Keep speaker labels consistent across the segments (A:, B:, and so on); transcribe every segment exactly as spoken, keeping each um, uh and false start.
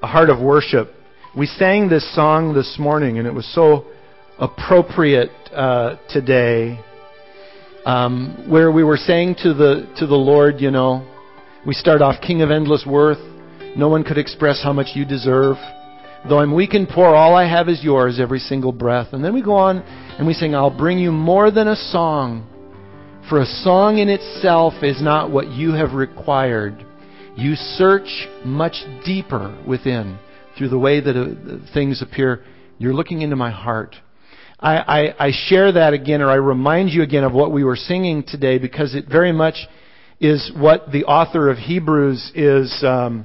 A: a heart of worship. We sang this song this morning, and it was so appropriate uh, today, um, where we were saying to the to the Lord, you know, we start off, King of endless worth, no one could express how much you deserve. Though I'm weak and poor, all I have is yours, every single breath. And then we go on and we sing, I'll bring you more than a song, for a song in itself is not what you have required. You search much deeper within through the way that uh, things appear. You're looking into my heart. I, I, I share that again, or I remind you again of what we were singing today, because it very much is what the author of Hebrews is um,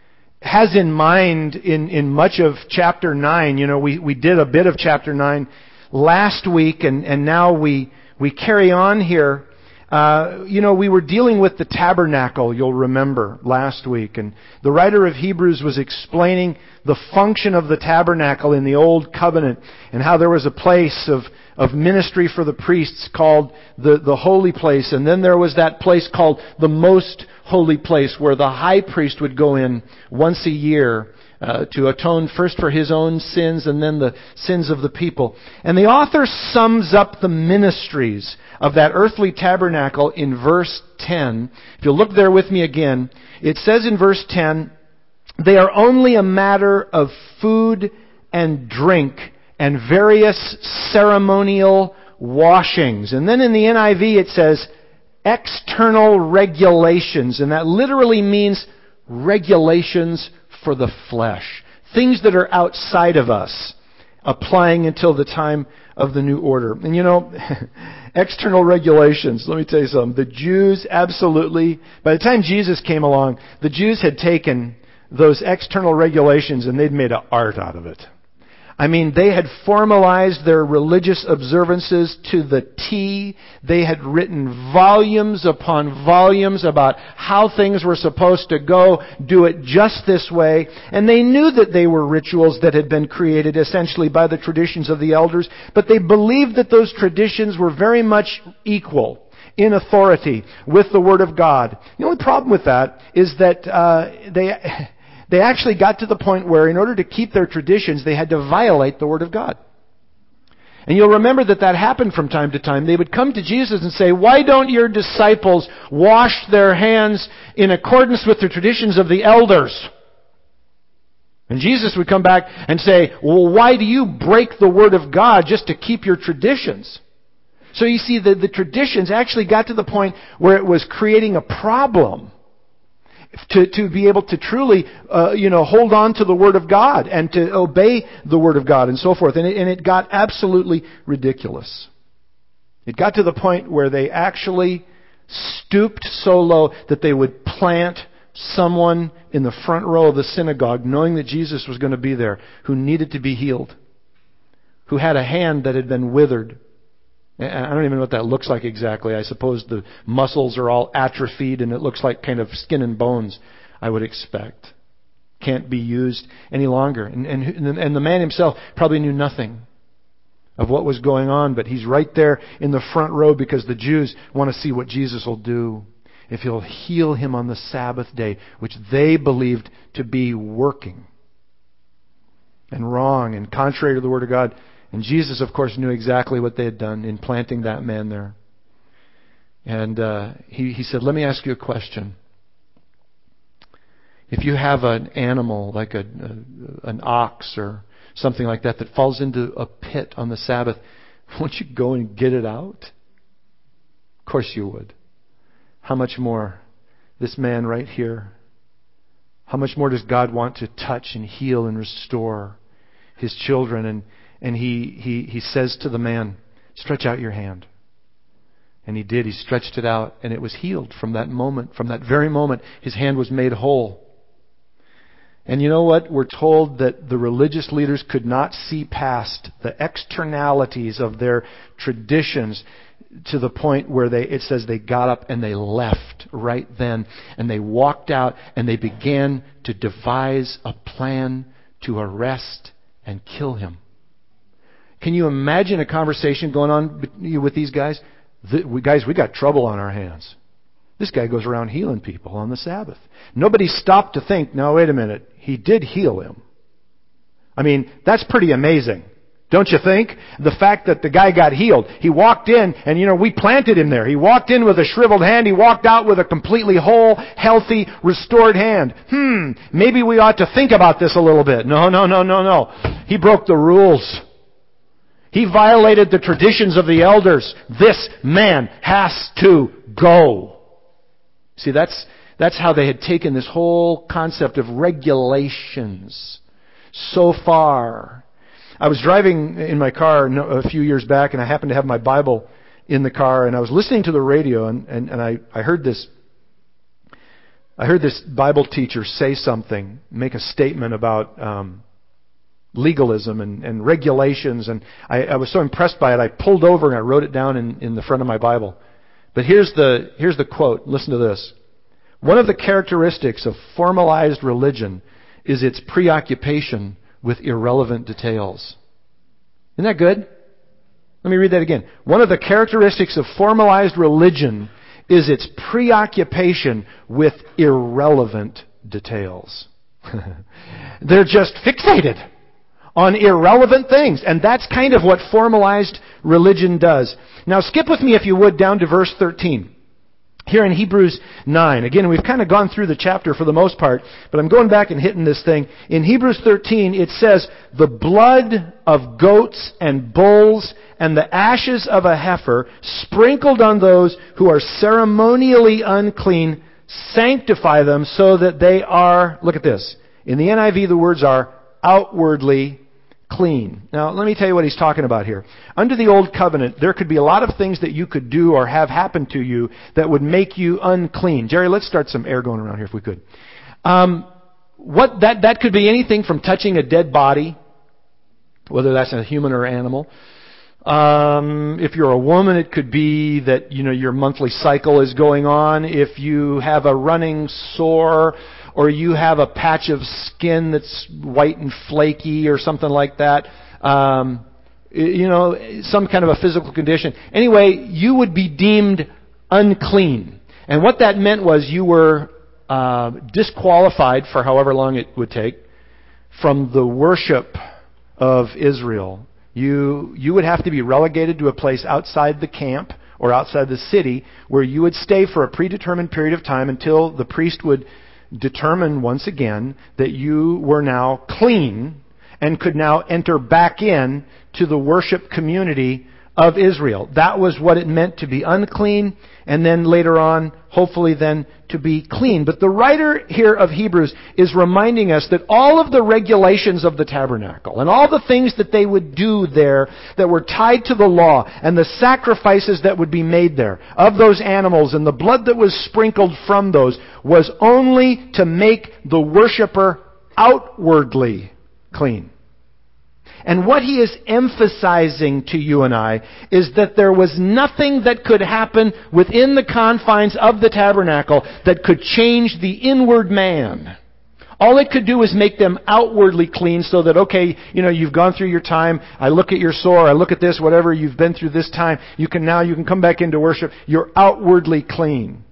A: has in mind in, in much of chapter nine. You know, we, we did a bit of chapter nine last week, and, and now we we carry on here. Uh, you know, we were dealing with the tabernacle, you'll remember, last week. And the writer of Hebrews was explaining the function of the tabernacle in the Old Covenant, and how there was a place of, of ministry for the priests called the, the Holy Place. And then there was that place called the Most Holy Place, where the high priest would go in once a year uh, to atone first for his own sins and then the sins of the people. And the author sums up the ministries of that earthly tabernacle in verse ten. If you'll look there with me again, it says in verse ten, they are only a matter of food and drink and various ceremonial washings. And then in the N I V it says external regulations, and that literally means regulations for the flesh. Things that are outside of us, applying until the time of the new order. And you know, external regulations, let me tell you something. The Jews absolutely, by the time Jesus came along, the Jews had taken those external regulations and they'd made an art out of it. I mean, they had formalized their religious observances to the T. They had written volumes upon volumes about how things were supposed to go, do it just this way. And they knew that they were rituals that had been created essentially by the traditions of the elders, but they believed that those traditions were very much equal in authority with the Word of God. The only problem with that is that uh, they... They actually got to the point where in order to keep their traditions, they had to violate the Word of God. And you'll remember that that happened from time to time. They would come to Jesus and say, why don't your disciples wash their hands in accordance with the traditions of the elders? And Jesus would come back and say, well, why do you break the Word of God just to keep your traditions? So you see, the, the traditions actually got to the point where it was creating a problem To, to be able to truly, uh, you know, hold on to the Word of God and to obey the Word of God and so forth. And it, and it got absolutely ridiculous. It got to the point where they actually stooped so low that they would plant someone in the front row of the synagogue, knowing that Jesus was going to be there, who needed to be healed, who had a hand that had been withered. I don't even know what that looks like exactly. I suppose the muscles are all atrophied and it looks like kind of skin and bones, I would expect. Can't be used any longer. And, and, and the man himself probably knew nothing of what was going on, but he's right there in the front row because the Jews want to see what Jesus will do if he'll heal him on the Sabbath day, which they believed to be working and wrong and contrary to the Word of God. And Jesus, of course, knew exactly what they had done in planting that man there. And uh, he, he said, let me ask you a question. If you have an animal, like a, a an ox or something like that, that falls into a pit on the Sabbath, won't you go and get it out? Of course you would. How much more this man right here? How much more does God want to touch and heal and restore His children? And And he, he, he says to the man, stretch out your hand. And he did. He stretched it out and it was healed from that moment. From that very moment, his hand was made whole. And you know what? We're told that the religious leaders could not see past the externalities of their traditions to the point where they, it says they got up and they left right then. And they walked out and they began to devise a plan to arrest and kill him. Can you imagine a conversation going on with these guys? The, we, guys, we got trouble on our hands. This guy goes around healing people on the Sabbath. Nobody stopped to think, no, wait a minute. he did heal him. I mean, that's pretty amazing. Don't you think? The fact that the guy got healed. He walked in and, you know, we planted him there. He walked in with a shriveled hand. He walked out with a completely whole, healthy, restored hand. Hmm, maybe we ought to think about this a little bit. No, no, no, no, no. He broke the rules. He violated the traditions of the elders. This man has to go. See, that's, that's how they had taken this whole concept of regulations so far. I was driving in my car a few years back, and I happened to have my Bible in the car, and I was listening to the radio, and, and, and I, I heard this I heard this Bible teacher say something, make a statement about um, legalism and, and regulations, and I, I was so impressed by it, I pulled over and I wrote it down in, in the front of my Bible. But here's the here's the quote. Listen to this. One of the characteristics of formalized religion is its preoccupation with irrelevant details. Isn't that good? Let me read that again. One of the characteristics of formalized religion is its preoccupation with irrelevant details. They're just fixated on irrelevant things. And that's kind of what formalized religion does. Now skip with me, if you would, down to verse thirteen. Here in Hebrews nine. Again, we've kind of gone through the chapter for the most part, but I'm going back and hitting this thing. In Hebrews thirteen, it says, the blood of goats and bulls and the ashes of a heifer sprinkled on those who are ceremonially unclean sanctify them so that they are, look at this. In the N I V, the words are outwardly clean. Now, let me tell you what he's talking about here. Under the Old Covenant, there could be a lot of things that you could do or have happen to you that would make you unclean. Jerry, let's start some air going around here if we could. Um, what that that could be anything from touching a dead body, whether that's a human or animal. Um, if you're a woman, it could be that, you know, your monthly cycle is going on. If you have a running sore, or you have a patch of skin that's white and flaky or something like that, um, you know, some kind of a physical condition. Anyway, you would be deemed unclean. And what that meant was you were uh, disqualified for however long it would take from the worship of Israel. You, you would have to be relegated to a place outside the camp or outside the city where you would stay for a predetermined period of time until the priest would determine once again that you were now clean and could now enter back in to the worship community of Israel. That was what it meant to be unclean, and then later on, hopefully then, to be clean. But the writer here of Hebrews is reminding us that all of the regulations of the tabernacle and all the things that they would do there that were tied to the law and the sacrifices that would be made there of those animals and the blood that was sprinkled from those was only to make the worshiper outwardly clean. And what he is emphasizing to you and I is that there was nothing that could happen within the confines of the tabernacle that could change the inward man. All it could do was make them outwardly clean so that, okay, you know, you've gone through your time. I look at your sore. I look at this, whatever you've been through this time. You can now, you can come back into worship. You're outwardly clean.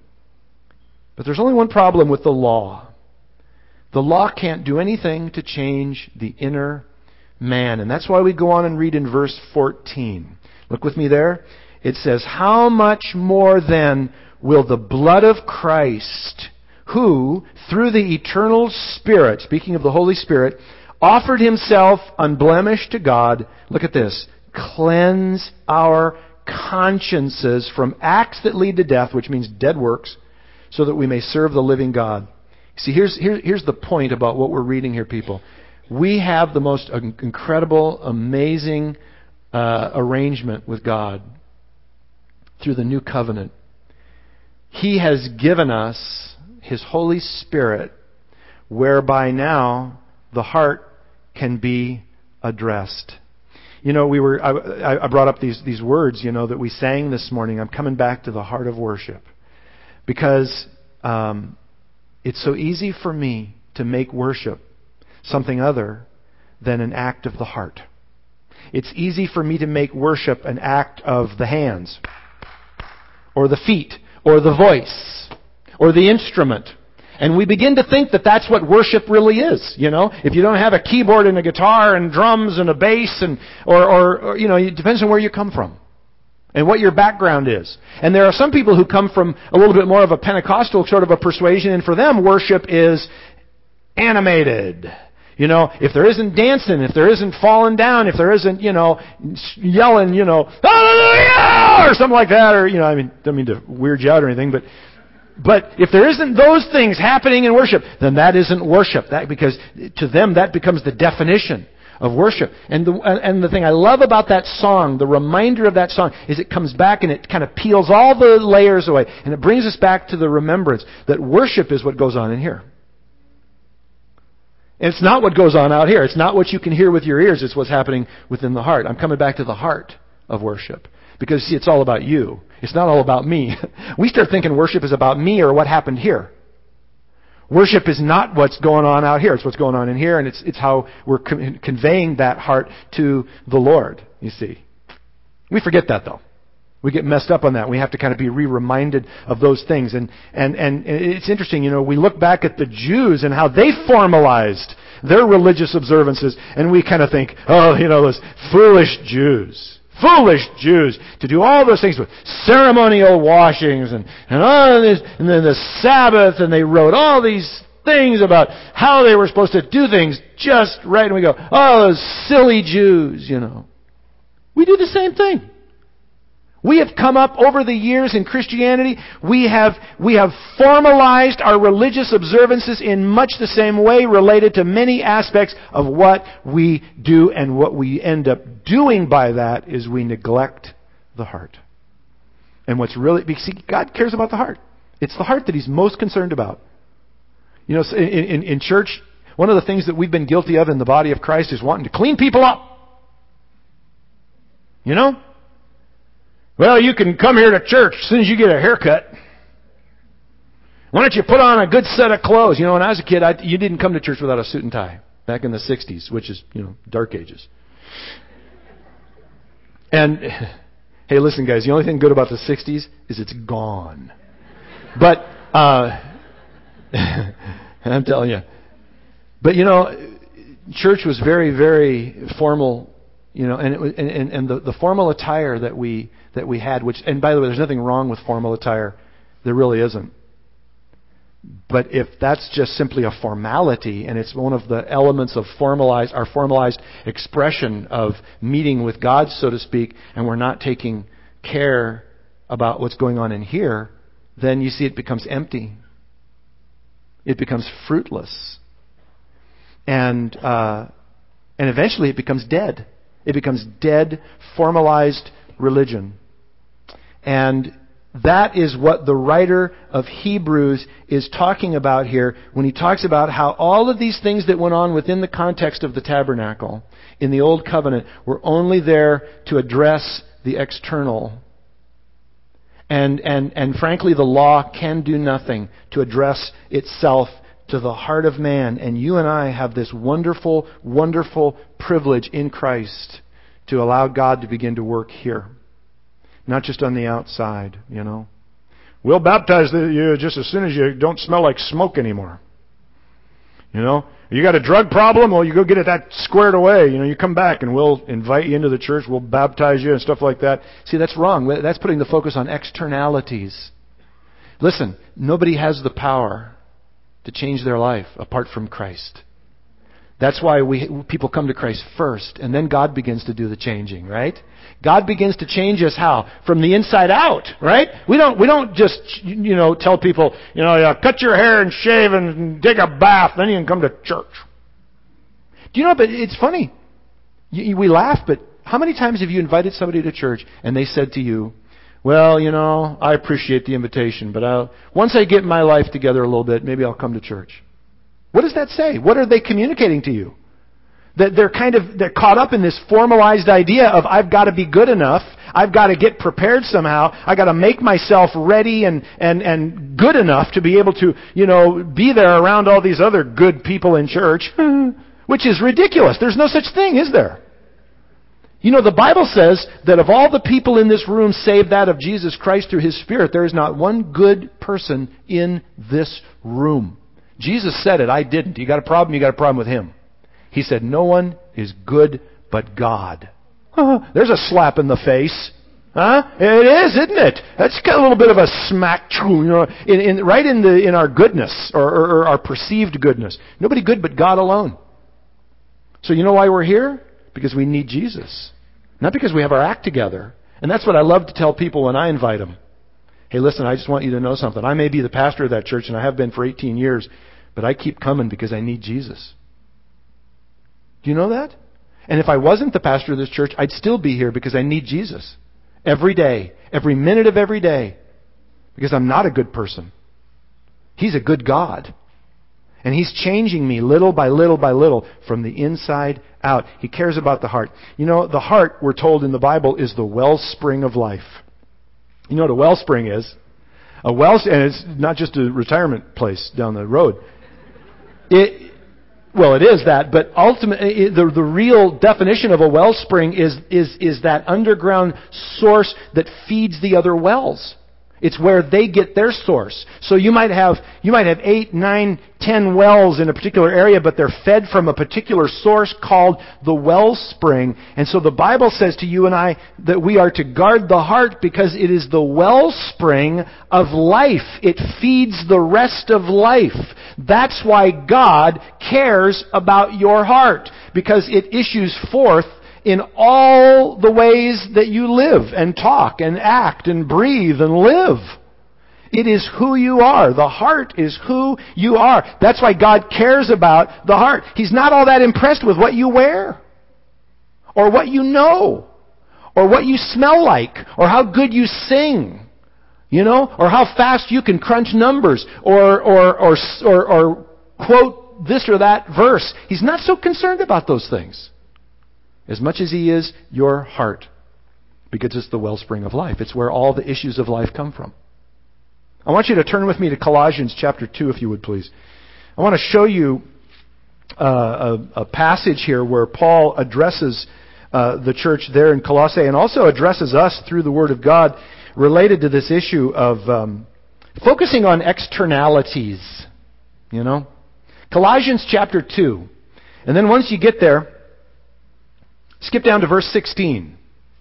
A: But there's only one problem with the law. The law can't do anything to change the inner man. And that's why we go on and read in verse fourteen. Look with me there. It says, how much more then will the blood of Christ, who, through the eternal Spirit, speaking of the Holy Spirit, offered himself unblemished to God, look at this, cleanse our consciences from acts that lead to death, which means dead works, so that we may serve the living God. See, here's, here, here's the point about what we're reading here, people. We have the most incredible, amazing uh, arrangement with God through the new covenant. He has given us His Holy Spirit, whereby now the heart can be addressed. You know, we were I, I brought up these these words, you know, that we sang this morning. I'm coming back to the heart of worship, because um, it's so easy for me to make worship something other than an act of the heart. It's easy for me to make worship an act of the hands, or the feet, or the voice, or the instrument. And we begin to think that that's what worship really is, you know. If you don't have a keyboard and a guitar and drums and a bass and, or, or, or you know, it depends on where you come from and what your background is. And there are some people who come from a little bit more of a Pentecostal sort of a persuasion, and for them worship is animated. You know, if there isn't dancing, if there isn't falling down, if there isn't, you know, yelling, you know, hallelujah, or something like that, or, you know, I mean, don't mean to weird you out or anything, but, but if there isn't those things happening in worship, then that isn't worship. That, because to them, that becomes the definition of worship. And the, and the thing I love about that song, the reminder of that song, is it comes back and it kind of peels all the layers away, and it brings us back to the remembrance that worship is what goes on in here. And it's not what goes on out here. It's not what you can hear with your ears. It's what's happening within the heart. I'm coming back to the heart of worship. Because, see, it's all about you. It's not all about me. We start thinking worship is about me or what happened here. Worship is not what's going on out here. It's what's going on in here, and it's it's how we're con- conveying that heart to the Lord, you see. We forget that, though. We get messed up on that. We have to kind of be re-reminded of those things. And, and, and it's interesting, you know, we look back at the Jews and how they formalized their religious observances, and we kind of think, oh, you know, those foolish Jews. Foolish Jews to do all those things with ceremonial washings and, and all this, and then the Sabbath, and they wrote all these things about how they were supposed to do things just right. And we go, oh, those silly Jews, you know. We do the same thing. We have come up over the years in Christianity, we have, we have formalized our religious observances in much the same way related to many aspects of what we do, and what we end up doing by that is we neglect the heart. And what's really, because God cares about the heart. It's the heart that He's most concerned about. You know, in, in, in church, one of the things that we've been guilty of in the body of Christ is wanting to clean people up. You know? Well, you can come here to church as soon as you get a haircut. Why don't you put on a good set of clothes? You know, when I was a kid, I, you didn't come to church without a suit and tie. Back in the sixties, which is, you know, dark ages. And, hey, listen, guys, the only thing good about the sixties is it's gone. But, uh, I'm telling you. But, you know, church was very, very formal. You know, and it was, and, and, and the, the formal attire that we that we had, which, and by the way, there's nothing wrong with formal attire. There really isn't. But if that's just simply a formality, and it's one of the elements of formalized, our formalized expression of meeting with God, so to speak, and we're not taking care about what's going on in here, then you see it becomes empty. It becomes fruitless. And uh, and eventually it becomes dead. It becomes dead, formalized religion. And that is what the writer of Hebrews is talking about here when he talks about how all of these things that went on within the context of the tabernacle in the Old Covenant were only there to address the external. And, and, and frankly, the law can do nothing to address itself to the heart of man. And you and I have this wonderful, wonderful privilege in Christ to allow God to begin to work here. Not just on the outside, you know. We'll baptize you just as soon as you don't smell like smoke anymore. You know, you got a drug problem, well, you go get it that squared away. You know, you come back and we'll invite you into the church, we'll baptize you and stuff like that. See, that's wrong. That's putting the focus on externalities. Listen, nobody has the power to change their life apart from Christ. That's why we people come to Christ first, and then God begins to do the changing, right? God begins to change us how? From the inside out, right? We don't we don't just, you know, tell people, you know, yeah, cut your hair and shave and take a bath, then you can come to church. Do you know, but it's funny. You, we laugh, but how many times have you invited somebody to church and they said to you, well, you know, I appreciate the invitation, but I'll, once I get my life together a little bit, maybe I'll come to church. What does that say? What are they communicating to you? That they're kind of, they're caught up in this formalized idea of I've got to be good enough. I've got to get prepared somehow. I've got to make myself ready and, and, and good enough to be able to, you know, be there around all these other good people in church, which is ridiculous. There's no such thing, is there? You know, the Bible says that of all the people in this room save that of Jesus Christ through His Spirit, there is not one good person in this room. Jesus said it, I didn't. You got a problem, you got a problem with him. He said, no one is good but God. Huh, there's a slap in the face. Huh? It is, isn't it? That's got a little bit of a smack, you know, in, in, right in the in our goodness, or, or, or our perceived goodness. Nobody good but God alone. So you know why we're here? Because we need Jesus. Not because we have our act together. And that's what I love to tell people when I invite them. Hey, listen, I just want you to know something. I may be the pastor of that church, and I have been for eighteen years, but I keep coming because I need Jesus. Do you know that? And if I wasn't the pastor of this church, I'd still be here because I need Jesus. Every day. Every minute of every day. Because I'm not a good person. He's a good God. And He's changing me little by little by little from the inside out. He cares about the heart. You know, the heart, we're told in the Bible, is the wellspring of life. You know what a wellspring is? A well, and it's not just a retirement place down the road. It, well, it is that, but ultimately, the the real definition of a wellspring is is is that underground source that feeds the other wells. It's where they get their source. So you might have you might have eight, nine, ten wells in a particular area, but they're fed from a particular source called the wellspring. And so the Bible says to you and I that we are to guard the heart because it is the wellspring of life. It feeds the rest of life. That's why God cares about your heart, because it issues forth in all the ways that you live and talk and act and breathe and live. It is who you are. The heart is who you are. That's why God cares about the heart. He's not all that impressed with what you wear, or what you know, or what you smell like, or how good you sing, you know, or how fast you can crunch numbers, or or or or, or quote this or that verse. He's not so concerned about those things as much as He is your heart, because it's the wellspring of life. It's where all the issues of life come from. I want you to turn with me to Colossians chapter two, if you would please. I want to show you uh, a, a passage here where Paul addresses uh, the church there in Colossae, and also addresses us through the Word of God related to this issue of um, focusing on externalities. You know? Colossians chapter two. And then once you get there, skip down to verse sixteen.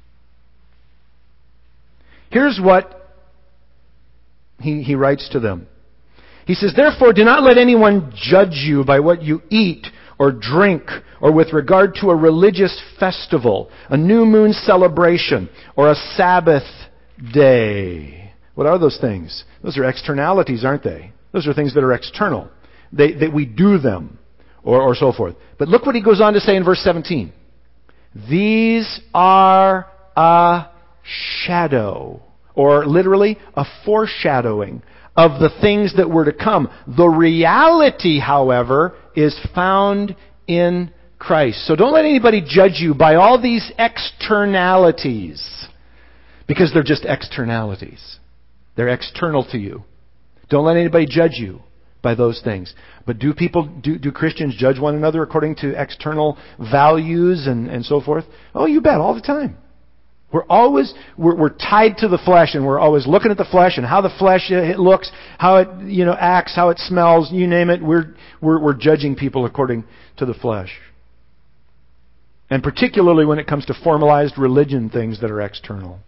A: Here's what he, he writes to them. He says, therefore, do not let anyone judge you by what you eat or drink, or with regard to a religious festival, a new moon celebration, or a Sabbath day. What are those things? Those are externalities, aren't they? Those are things that are external. They, that we do them, or, or so forth. But look what he goes on to say in verse seventeen. These are a shadow, or literally a foreshadowing of the things that were to come. The reality, however, is found in Christ. So don't let anybody judge you by all these externalities, because they're just externalities. They're external to you. Don't let anybody judge you by those things. But do people, do, do Christians judge one another according to external values and, and so forth? Oh, you bet, all the time. We're always, we're, we're tied to the flesh, and we're always looking at the flesh and how the flesh it looks, how it, you know, acts, how it smells, you name it. We're, we're, we're judging people according to the flesh. And particularly when it comes to formalized religion things that are external.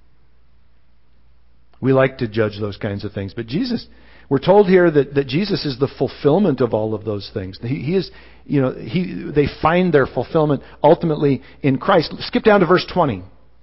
A: We like to judge those kinds of things. But Jesus, we're told here that, that Jesus is the fulfillment of all of those things. He, he is, you know, he, they find their fulfillment ultimately in Christ. Skip down to verse twenty.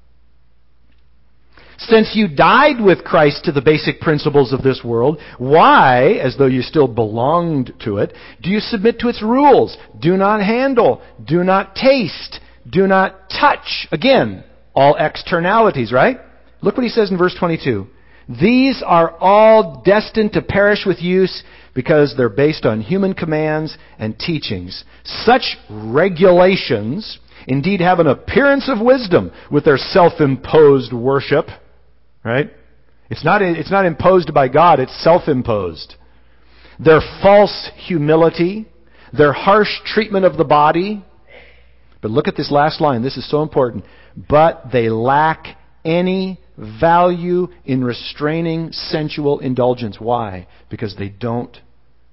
A: Since you died with Christ to the basic principles of this world, why, as though you still belonged to it, do you submit to its rules? Do not handle, do not taste, do not touch. Again, all externalities, right? Look what he says in verse twenty-two. These are all destined to perish with use because they're based on human commands and teachings. Such regulations indeed have an appearance of wisdom with their self-imposed worship. Right? It's not, it's not imposed by God, it's self-imposed. Their false humility, their harsh treatment of the body. But look at this last line, this is so important. But they lack any value in restraining sensual indulgence. Why? Because they don't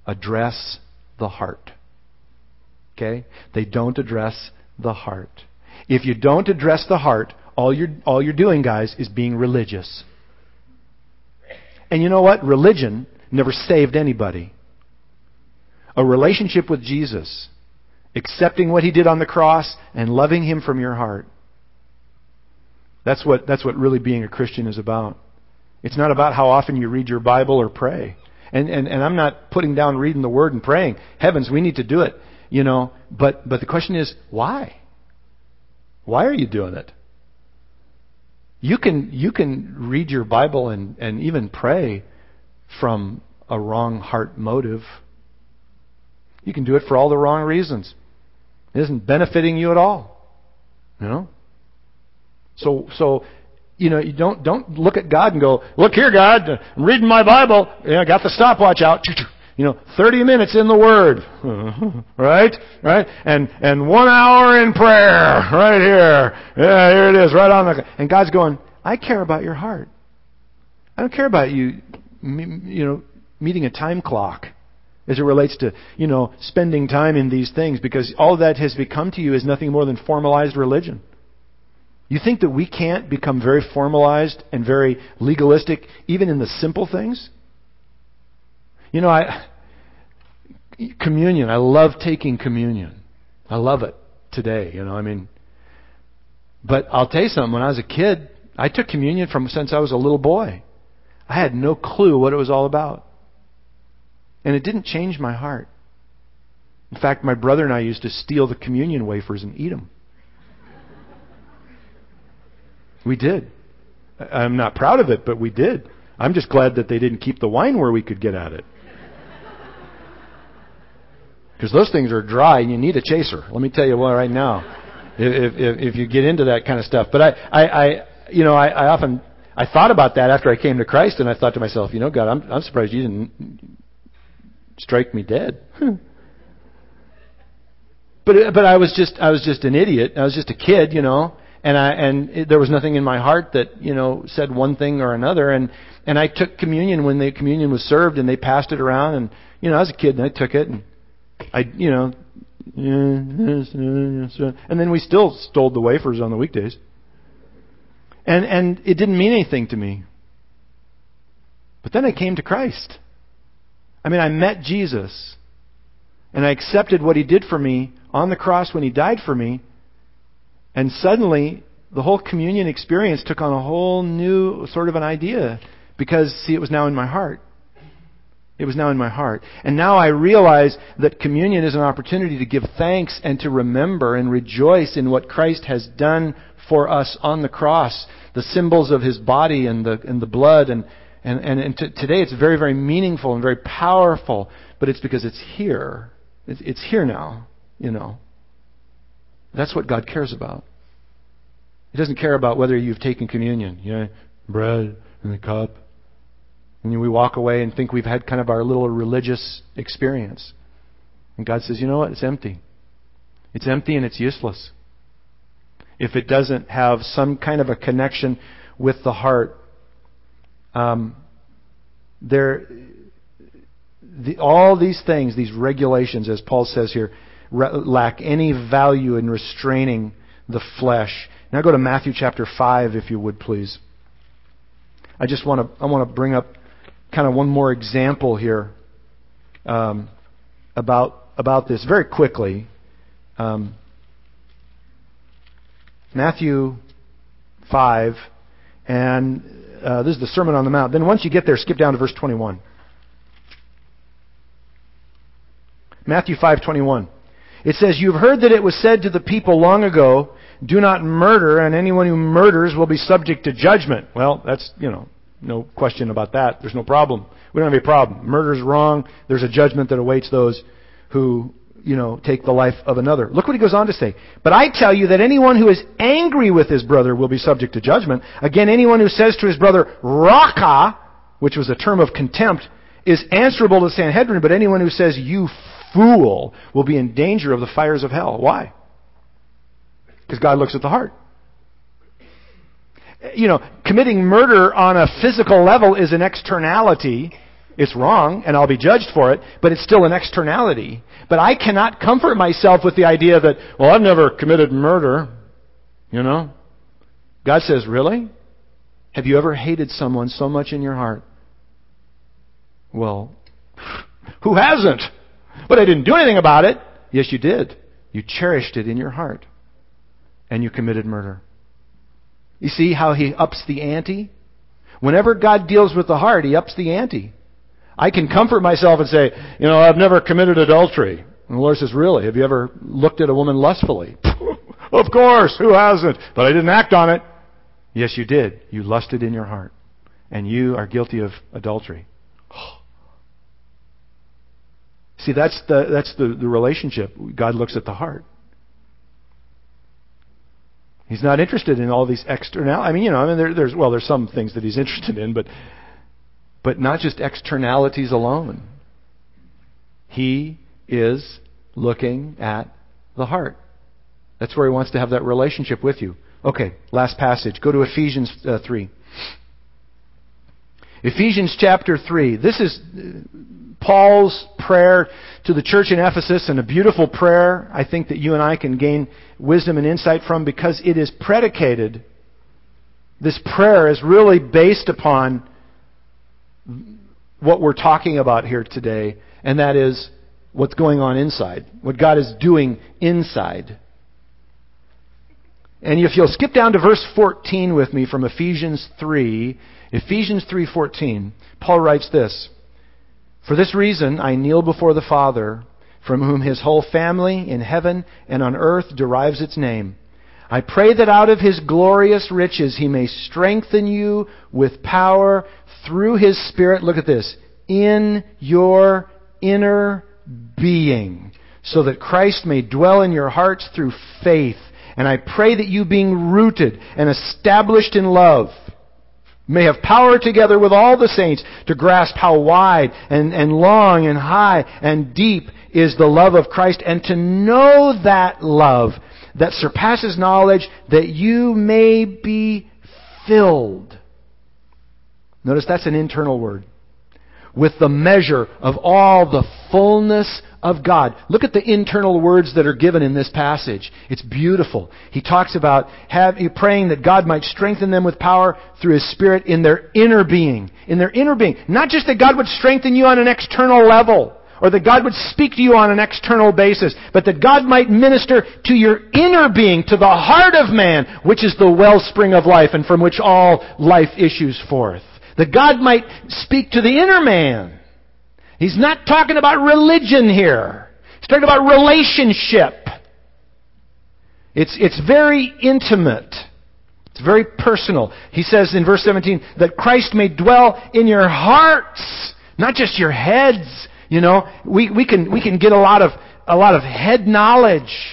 A: address the heart. Okay? They don't address the heart. If you don't address the heart, all you're, all you're doing, guys, is being religious. And you know what? Religion never saved anybody. A relationship with Jesus, accepting what He did on the cross and loving Him from your heart. That's what, that's what really being a Christian is about. It's not about how often you read your Bible or pray. And, and, and I'm not putting down reading the Word and praying. Heavens, we need to do it. You know, but, but the question is, why? Why are you doing it? You can, you can read your Bible and, and even pray from a wrong heart motive. You can do it for all the wrong reasons. It isn't benefiting you at all. You know? So, so, you know, you don't, don't look at God and go, look here, God, I'm reading my Bible. Yeah, I got the stopwatch out. You know, thirty minutes in the Word. Right? Right? And, and one hour in prayer. Right here. Yeah, here it is. Right on the, and God's going, I care about your heart. I don't care about you, you know, meeting a time clock as it relates to, you know, spending time in these things, because all that has become to you is nothing more than formalized religion. You think that we can't become very formalized and very legalistic even in the simple things? You know, I communion, I love taking communion. I love it today, you know, I mean. But I'll tell you something, when I was a kid, I took communion from since I was a little boy. I had no clue what it was all about. And it didn't change my heart. In fact, my brother and I used to steal the communion wafers and eat them. We did. I'm not proud of it, but we did. I'm just glad that they didn't keep the wine where we could get at it. Because those things are dry and you need a chaser. Let me tell you what right now. If, if, if you get into that kind of stuff. But I, I, I you know, I, I often, I thought about that after I came to Christ, and I thought to myself, you know, God, I'm, I'm surprised you didn't strike me dead. But, but I was just, I was just an idiot. I was just a kid, you know. And I and it, there was nothing in my heart that, you know, said one thing or another. And and I took communion when the communion was served, and they passed it around. And you know, I was a kid, and I took it, and I, you know, and then we still stole the wafers on the weekdays. And and it didn't mean anything to me. But then I came to Christ. I mean, I met Jesus, and I accepted what He did for me on the cross when He died for me. And suddenly, the whole communion experience took on a whole new sort of an idea. Because, see, it was now in my heart. It was now in my heart. And now I realize that communion is an opportunity to give thanks and to remember and rejoice in what Christ has done for us on the cross. The symbols of His body and the and the blood. And, and, and, and t- today it's very, very meaningful and very powerful. But it's because it's here. It's, it's here now, you know. That's what God cares about. He doesn't care about whether you've taken communion. You know, bread and the cup. And we walk away and think we've had kind of our little religious experience. And God says, you know what? It's empty. It's empty and it's useless. If it doesn't have some kind of a connection with the heart, um, there, the, all these things, these regulations, as Paul says here, lack any value in restraining the flesh. Now go to Matthew chapter five, if you would, please. I just want to I want to bring up kind of one more example here um, about about this very quickly. Um, Matthew five, and uh, this is the Sermon on the Mount. Then once you get there, skip down to verse twenty-one. Matthew five twenty-one. It says, "You've heard that it was said to the people long ago, 'Do not murder, and anyone who murders will be subject to judgment.'" Well, that's, you know, no question about that. There's no problem. We don't have any problem. Murder's wrong. There's a judgment that awaits those who, you know, take the life of another. Look what he goes on to say. "But I tell you that anyone who is angry with his brother will be subject to judgment. Again, anyone who says to his brother, 'Raka,' which was a term of contempt, is answerable to the Sanhedrin, but anyone who says, 'You fool,' will be in danger of the fires of hell." Why? Because God looks at the heart. You know, committing murder on a physical level is an externality. It's wrong, and I'll be judged for it, but it's still an externality. But I cannot comfort myself with the idea that, well, I've never committed murder. You know? God says, really? Have you ever hated someone so much in your heart? Well, who hasn't? But I didn't do anything about it. Yes, you did. You cherished it in your heart. And you committed murder. You see how He ups the ante? Whenever God deals with the heart, He ups the ante. I can comfort myself and say, you know, I've never committed adultery. And the Lord says, really? Have you ever looked at a woman lustfully? Of course, who hasn't? But I didn't act on it. Yes, you did. You lusted in your heart. And you are guilty of adultery. See, that's the that's the, the relationship. God looks at the heart. He's not interested in all these external. I mean, you know, I mean, there, there's well, there's some things that He's interested in, but but not just externalities alone. He is looking at the heart. That's where He wants to have that relationship with you. Okay, last passage. Go to Ephesians uh, three. Ephesians chapter three. This is Paul's prayer to the church in Ephesus, and a beautiful prayer I think that you and I can gain wisdom and insight from, because it is predicated, this prayer is really based upon what we're talking about here today, and that is what's going on inside, what God is doing inside. And if you'll skip down to verse fourteen with me from Ephesians three, Ephesians three fourteen, Paul writes this: "For this reason I kneel before the Father, from whom His whole family in heaven and on earth derives its name. I pray that out of His glorious riches He may strengthen you with power through His Spirit," look at this, "in your inner being, so that Christ may dwell in your hearts through faith. And I pray that you, being rooted and established in love, may have power together with all the saints to grasp how wide and, and long and high and deep is the love of Christ, and to know that love that surpasses knowledge, that you may be filled." Notice that's an internal word. "With the measure of all the fullness of God." Look at the internal words that are given in this passage. It's beautiful. He talks about have, praying that God might strengthen them with power through His Spirit in their inner being. In their inner being. Not just that God would strengthen you on an external level, or that God would speak to you on an external basis, but that God might minister to your inner being, to the heart of man, which is the wellspring of life and from which all life issues forth. That God might speak to the inner man. He's not talking about religion here. He's talking about relationship. It's, it's very intimate. It's very personal. He says in verse seventeen, that Christ may dwell in your hearts, not just your heads. You know, we, we can we can get a lot of a lot of head knowledge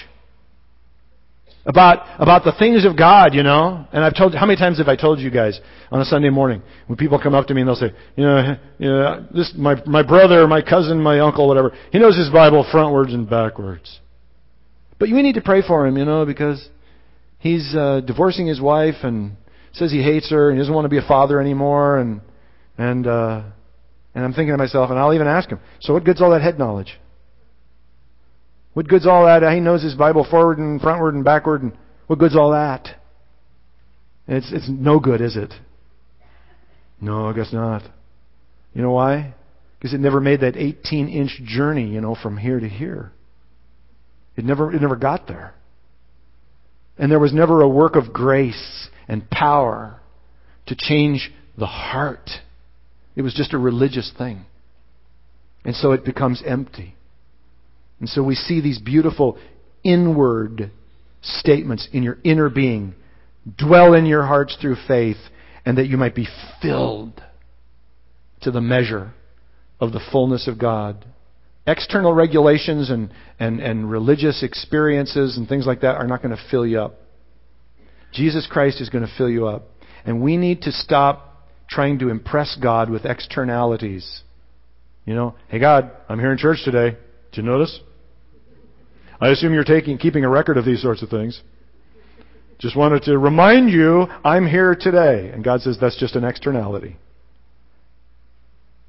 A: about about the things of God, you know. And I've told, how many times have I told you guys on a Sunday morning when people come up to me and they'll say, you know, you know, this my my brother, my cousin, my uncle, whatever, he knows his Bible frontwards and backwards. But we need to pray for him, you know, because he's uh, divorcing his wife and says he hates her and he doesn't want to be a father anymore, and and uh, and I'm thinking to myself, and I'll even ask him, so what good's all that head knowledge? What good's all that? He knows his Bible forward and frontward and backward, and what good's all that? It's it's no good, is it? No, I guess not. You know why? Because it never made that eighteen-inch journey, you know, from here to here. It never it never got there. And there was never a work of grace and power to change the heart. It was just a religious thing. And so it becomes empty. And so we see these beautiful inward statements in your inner being. Dwell in your hearts through faith, and that you might be filled to the measure of the fullness of God. External regulations and, and, and religious experiences and things like that are not going to fill you up. Jesus Christ is going to fill you up. And we need to stop trying to impress God with externalities. You know, hey God, I'm here in church today. Did you notice? I assume you're taking, keeping a record of these sorts of things. Just wanted to remind you, I'm here today. And God says that's just an externality.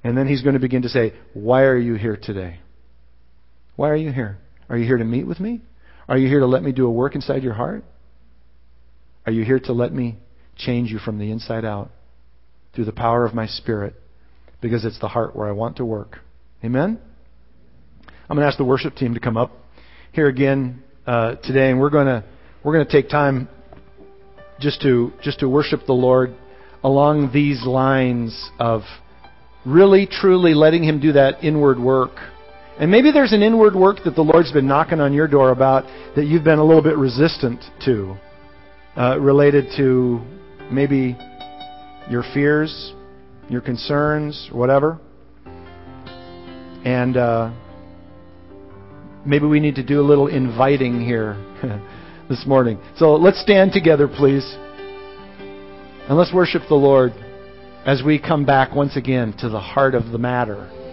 A: And then He's going to begin to say, why are you here today? Why are you here? Are you here to meet with me? Are you here to let me do a work inside your heart? Are you here to let me change you from the inside out through the power of my Spirit? Because it's the heart where I want to work. Amen? I'm going to ask the worship team to come up here again uh, today, and we're going to we're going to take time just to just to worship the Lord along these lines of really, truly letting Him do that inward work. And maybe there's an inward work that the Lord's been knocking on your door about that you've been a little bit resistant to, uh, related to maybe your fears, your concerns, whatever. And uh, maybe we need to do a little inviting here this morning. So let's stand together, please. And let's worship the Lord as we come back once again to the heart of the matter.